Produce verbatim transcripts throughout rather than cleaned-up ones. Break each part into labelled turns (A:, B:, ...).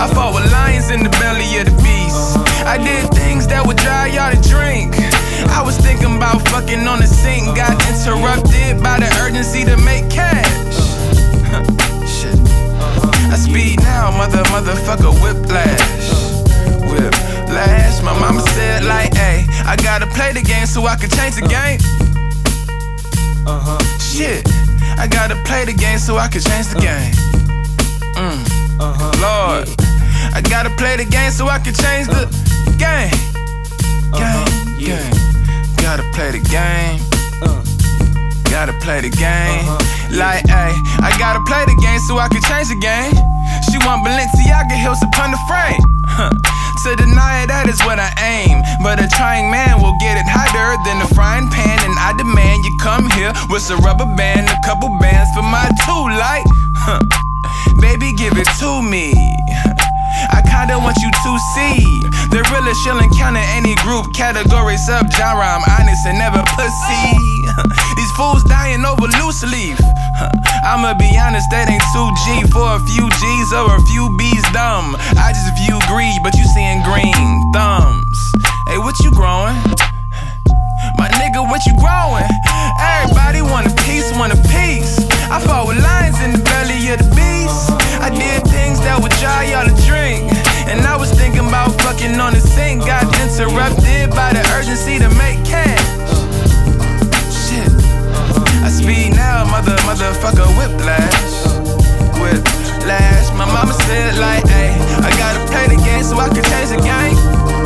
A: I fought with lions in the belly of the beast. I did things that would dry y'all to drink. I was thinking about fucking on the sink. Got interrupted by the urgency to make cash. Shit. I speed now, mother, motherfucker, whiplash. Whiplash. My mama said like, hey, I gotta play the game so I can change the game. Uh-huh. Shit. I gotta play the game so I can change the game. Mm. Uh-huh. Lord, I gotta play the game so I can change the game. Game, game. Gotta play the game. Gotta play the game. Like, ayy, I gotta play the game so I can change the game. She want Balenciaga heels upon the frame. Huh. To deny it, that is what I aim. But a trying man will get it hotter than a frying pan. And I demand you come here with a rubber band, a couple bands for my two light. Huh. Baby, give it to me. I kinda want you to see the realest she'll encounter any group, category, sub-genre. I'm honest and never pussy. These fools dying over loose leaf. I'ma be honest, that ain't two G for a few G's or a few B's dumb. I just view greed, but you seeing green thumbs. Hey, what you growing? My nigga, what you growing? Everybody want a piece, want a piece. I fought with lions in the belly of the beast. I did things that would dry y'all to drink. And I was thinking about fucking on the sink. Got interrupted by the urgency to make cash. Shit. I speed now, mother, motherfucker, whiplash. Whiplash. My mama said like, ayy, I gotta play the game so I can change the game.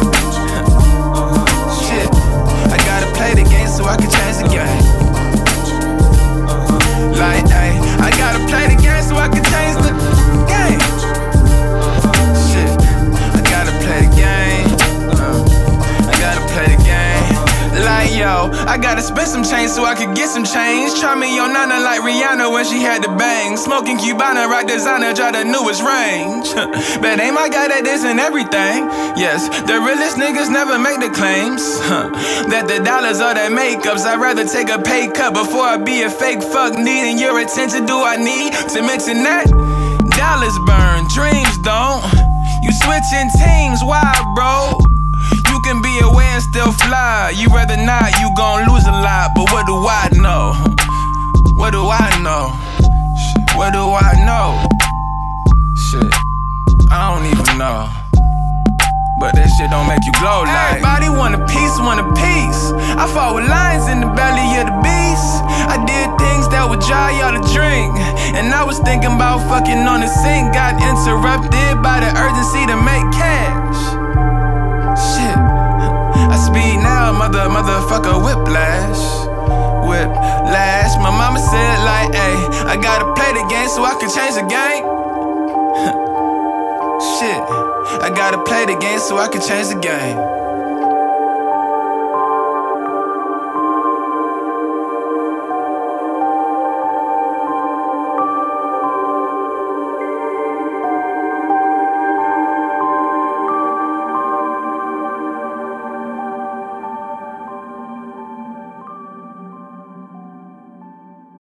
A: Shit. I gotta play the game so I can change the game. Like, ayy, I gotta play the game so I can change the game. Shit, I gotta play the game. Uh, I gotta play the game. Like, yo, I gotta spend some change so I could get some change. Try me on Nana like Rihanna when she had the bang. Smoking Cubana, rock designer, try the newest range. But ain't my guy that isn't everything. Yes, the realest niggas never make the claims huh. that the dollars are their makeups. I'd rather take a pay cut before I be a fake fuck. Needing your attention, do I need to mention that? Dollars burn, dreams don't. You switching teams, why bro? You can be away and still fly. You rather not, you gon' lose a lot. But what do I know? What do I know? Shit. What do I know? Shit, I don't even know. But that shit don't make you glow like. Everybody want a piece, want a piece. I fought with lions in the belly of the beast. I did things that would dry y'all to drink. And I was thinking about fucking on the sink. Got interrupted by the urgency to make cash. Shit, I speed now, mother, motherfucker, whiplash. Whiplash. My mama said like, ayy, I gotta play the game so I can change the game. Shit, I gotta play the game so I can change the game.